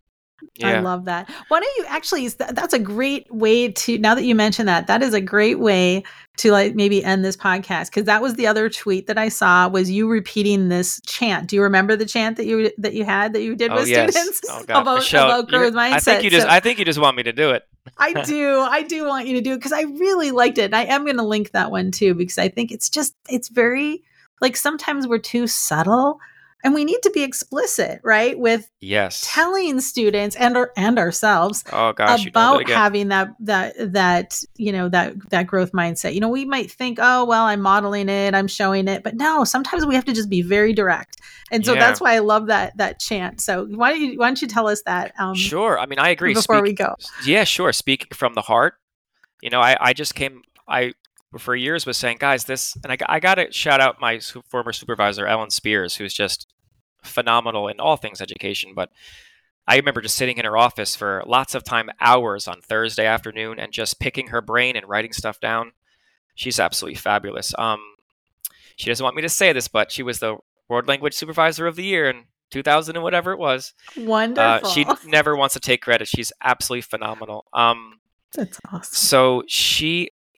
I Yeah. love that. Why don't you actually, that's a great way to, now that you mention that, that is a great way to like maybe end this podcast. Cause that was the other tweet that I saw, was you repeating this chant. Do you remember the chant that you, that you had, that you did Oh with yes. students Oh God, about, Michelle, about you're, growth I think you mindset? just So I think you just want me to do it. I do, I do want you to do it, cause I really liked it. And I am going to link that one too, because I think it's just, it's very, like, sometimes we're too subtle. And we need to be explicit, right? With Yes. telling students and or, and ourselves Oh gosh, you nailed it about again. having that that that you know that that growth mindset. You know, we might think, oh well, I'm modeling it, I'm showing it, but no, sometimes we have to just be very direct. And so Yeah. that's why I love that that chant. So why don't you why don't you tell us that, um, Sure. I mean, I agree. before Speak. we go? Yeah, sure. Speaking from the heart. You know, I I just came. I for years was saying, guys, this, and I I got to shout out my su- former supervisor, Ellen Spears, who's just phenomenal in all things education. But I remember just sitting in her office for lots of time, hours on Thursday afternoon, and just picking her brain and writing stuff down. She's absolutely fabulous. Um, she doesn't want me to say this, but she was the World Language Supervisor of the Year in two thousand and whatever it was. Uh, Wonderful. she never wants to take credit. She's absolutely phenomenal. Um, That's awesome. so she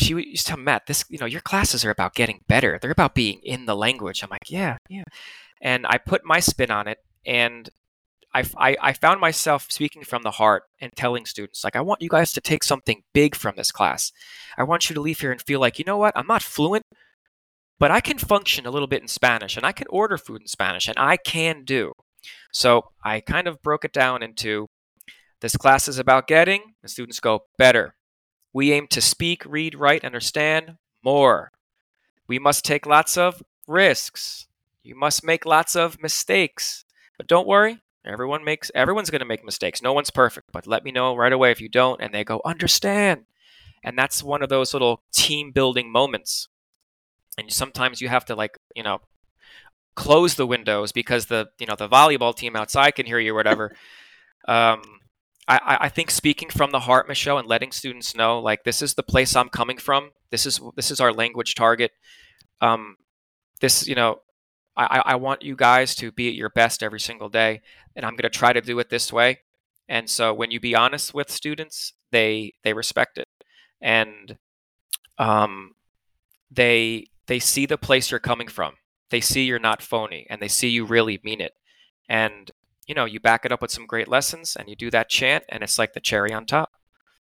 she used to tell Matt, this, you know, your classes are about getting better. They're about being in the language. I'm like, yeah, yeah. And I put my spin on it, and I, I, I found myself speaking from the heart and telling students, like, I want you guys to take something big from this class. I want you to leave here and feel like, you know what, I'm not fluent, but I can function a little bit in Spanish, and I can order food in Spanish, and I can do. So I kind of broke it down into, this class is about getting, the students go, better. We aim to speak, read, write, understand more. We must take lots of risks. You must make lots of mistakes. But don't worry, everyone makes everyone's going to make mistakes. No one's perfect, but let me know right away if you don't. And they go, understand. And that's one of those little team building moments. And sometimes you have to, like, you know, close the windows because the, you know, the volleyball team outside can hear you or whatever. um, I, I think speaking from the heart, Michelle, and letting students know, like, this is the place I'm coming from. This is this is our language target. Um, this, you know, I, I want you guys to be at your best every single day, and I'm going to try to do it this way. And so when you be honest with students, they they respect it, and um, they they see the place you're coming from. They see you're not phony, and they see you really mean it. And you know, you back it up with some great lessons, and you do that chant, and it's like the cherry on top.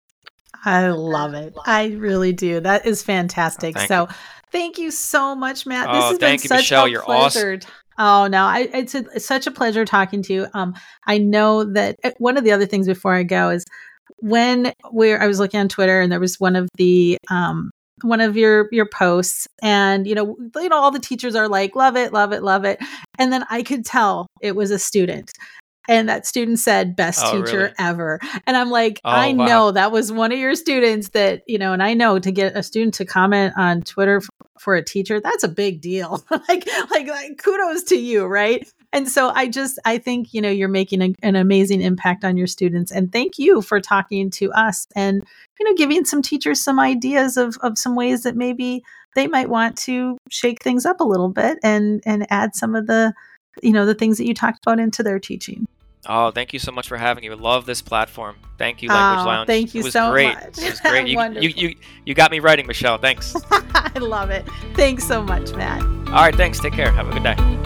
I love it. I really do. That is fantastic. Oh, so you. Thank you so much, Matt. Oh, this has thank been you, such Michelle. a You're pleasure. Awesome. Oh, no, I, it's, a, it's such a pleasure talking to you. Um, I know that one of the other things before I go is when we're, I was looking on Twitter, and there was one of the, um, one of your, your posts, and, you know, you know, all the teachers are like, love it, love it, love it. And then I could tell it was a student. And that student said, best Oh, teacher really? ever. And I'm like, Oh, I wow. know that was one of your students that, you know, and I know to get a student to comment on Twitter f- for a teacher, that's a big deal. like, like, like, kudos to you. Right. And so I just, I think, you know, you're making a, an amazing impact on your students. And thank you for talking to us and, you know, giving some teachers some ideas of, of some ways that maybe they might want to shake things up a little bit and, and add some of the, you know, the things that you talked about into their teaching. Oh, thank you so much for having me. I love this platform. Thank you, Language oh, Lounge. Thank you it was so great. much. It was great. You, you, you, you got me writing, Michelle. Thanks. I love it. Thanks so much, Matt. All right, thanks. Take care. Have a good day.